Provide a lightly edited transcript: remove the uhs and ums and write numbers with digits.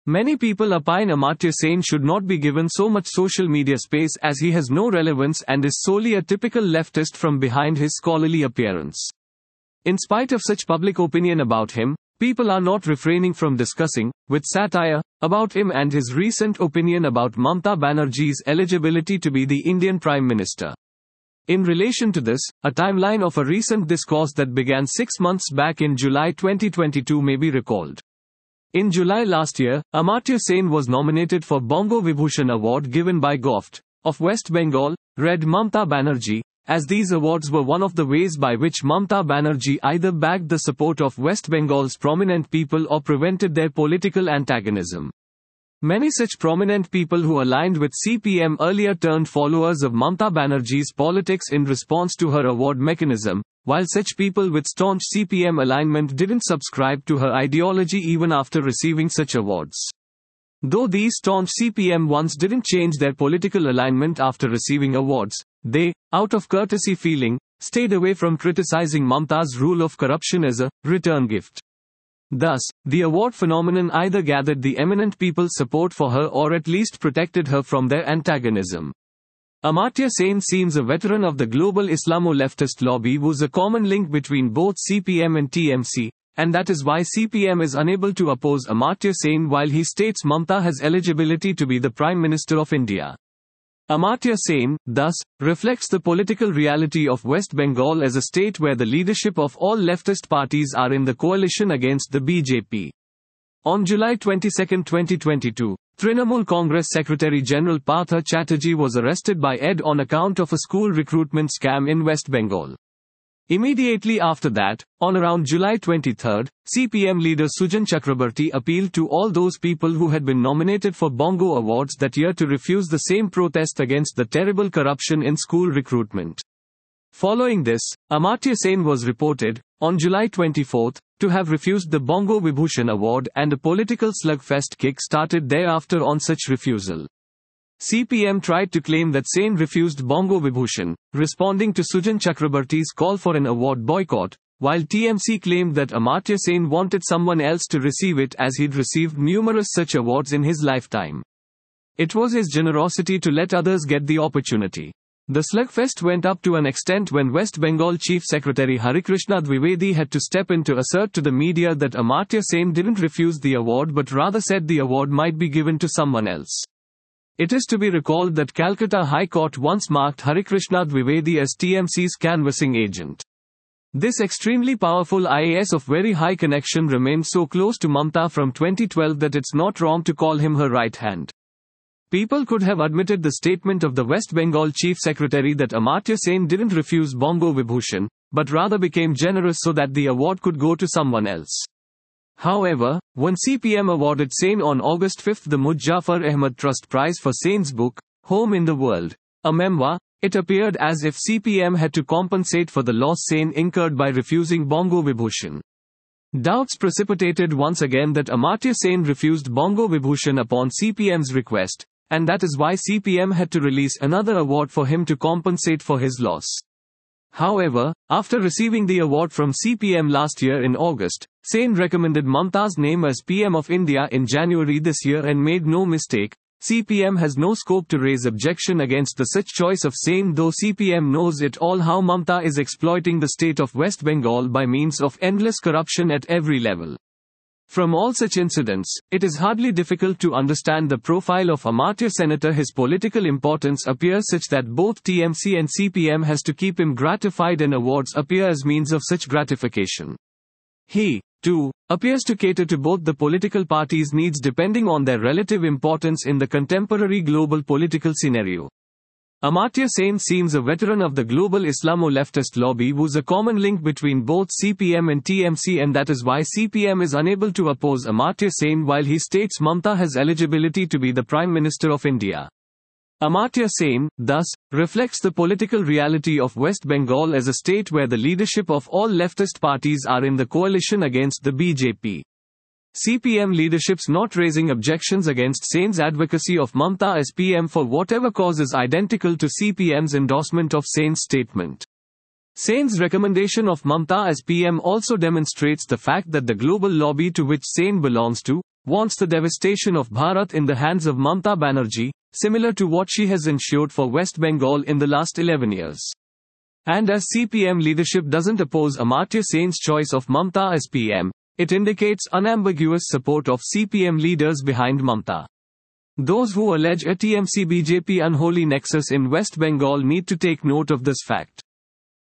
Many people opine Amartya Sen should not be given so much social media space as he has no relevance and is solely a typical leftist from behind his scholarly appearance. In spite of such public opinion about him, people are not refraining from discussing, with satire, about him and his recent opinion about Mamata Banerjee's eligibility to be the Indian Prime Minister. In relation to this, a timeline of a recent discourse that began 6 months back in July 2022 may be recalled. In July last year, Amartya Sen was nominated for Bongo Vibhushan Award given by GOVT of West Bengal, read Mamata Banerjee, as these awards were one of the ways by which Mamata Banerjee either backed the support of West Bengal's prominent people or prevented their political antagonism. Many such prominent people who aligned with CPM earlier turned followers of Mamata Banerjee's politics in response to her award mechanism, while such people with staunch CPM alignment didn't subscribe to her ideology even after receiving such awards. Though these staunch CPM ones didn't change their political alignment after receiving awards, they, out of courtesy feeling, stayed away from criticizing Mamata's rule of corruption as a return gift. Thus, the award phenomenon either gathered the eminent people's support for her or at least protected her from their antagonism. Amartya Sen seems a veteran of the global Islamo-leftist lobby who's a common link between both CPM and TMC, and that is why CPM is unable to oppose Amartya Sen while he states Mamata has eligibility to be the Prime Minister of India. Amartya Sen, thus, reflects the political reality of West Bengal as a state where the leadership of all leftist parties are in the coalition against the BJP. On July 22, 2022, Trinamool Congress Secretary General Partha Chatterjee was arrested by ED on account of a school recruitment scam in West Bengal. Immediately after that, on around July 23, CPM leader Sujan Chakrabarti appealed to all those people who had been nominated for Bongo Awards that year to refuse the same protest against the terrible corruption in school recruitment. Following this, Amartya Sen was reported, on July 24, to have refused the Bongo Vibhushan Award, and a political slugfest kick-started thereafter on such refusal. CPM tried to claim that Sen refused Bongo Vibhushan, responding to Sujan Chakrabarti's call for an award boycott, while TMC claimed that Amartya Sen wanted someone else to receive it as he'd received numerous such awards in his lifetime. It was his generosity to let others get the opportunity. The slugfest went up to an extent when West Bengal Chief Secretary Harikrishna Dwivedi had to step in to assert to the media that Amartya Sen didn't refuse the award but rather said the award might be given to someone else. It is to be recalled that Calcutta High Court once marked Harikrishna Dwivedi as TMC's canvassing agent. This extremely powerful IAS of very high connection remained so close to Mamata from 2012 that it's not wrong to call him her right hand. People could have admitted the statement of the West Bengal Chief Secretary that Amartya Sen didn't refuse Bongo Vibhushan, but rather became generous so that the award could go to someone else. However, when CPM awarded Sen on August 5 the Muzaffar Ahmad Trust Prize for Sen's book, Home in the World, a memoir, it appeared as if CPM had to compensate for the loss Sen incurred by refusing Bongo Vibhushan. Doubts precipitated once again that Amartya Sen refused Bongo Vibhushan upon CPM's request, and that is why CPM had to release another award for him to compensate for his loss. However, after receiving the award from CPM last year in August, Sen recommended Mamata's name as PM of India in January this year and made no mistake. CPM has no scope to raise objection against the such choice of Sen, though CPM knows it all how Mamata is exploiting the state of West Bengal by means of endless corruption at every level. From all such incidents, it is hardly difficult to understand the profile of Amartya Senator. His political importance appears such that both TMC and CPM has to keep him gratified, and awards appear as means of such gratification. He, too, appears to cater to both the political parties' needs depending on their relative importance in the contemporary global political scenario. Amartya Sen seems a veteran of the global Islamo-leftist lobby who's a common link between both CPM and TMC, and that is why CPM is unable to oppose Amartya Sen while he states Mamata has eligibility to be the Prime Minister of India. Amartya Sen, thus, reflects the political reality of West Bengal as a state where the leadership of all leftist parties are in the coalition against the BJP. CPM leadership's not raising objections against Sen's advocacy of Mamata as PM for whatever cause is identical to CPM's endorsement of Sen's statement. Sen's recommendation of Mamta as PM also demonstrates the fact that the global lobby to which Sen belongs to wants the devastation of Bharat in the hands of Mamta Banerjee, similar to what she has ensured for West Bengal in the last 11 years. And as CPM leadership doesn't oppose Amartya Sen's choice of Mamta as PM, it indicates unambiguous support of CPM leaders behind Mamta. Those who allege a TMC-BJP unholy nexus in West Bengal need to take note of this fact.